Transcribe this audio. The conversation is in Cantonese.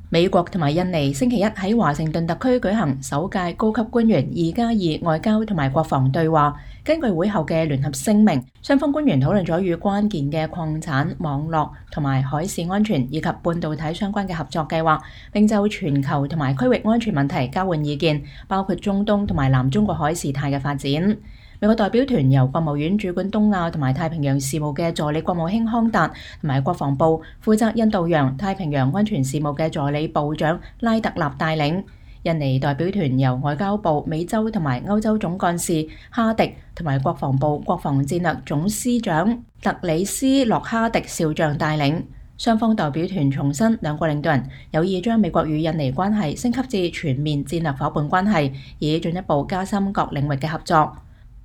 美國同埋印尼星期一喺華盛頓特區舉行首屆高級官員2+2外交同埋國防對話。根據會後嘅聯合聲明，雙方官員討論咗與關鍵嘅礦產、網絡同埋海事安全以及半導體相關嘅合作計劃，並就全球同埋區域安全問題交換意見，包括中東同埋南中國海事態嘅發展。美國代表團由國務院主管東亞同埋太平洋事務嘅助理國務卿康達，同埋國防部負責印度洋、太平洋安全事務嘅助理部長拉特納帶領。印尼代表團由外交部美洲同埋歐洲總幹事哈迪同埋國防部國防戰略總司長特里斯洛哈迪少將帶領。雙方代表團重申，兩國領導人有意將美國與印尼關係升級至全面戰略夥伴關係，以進一步加深各領域嘅合作。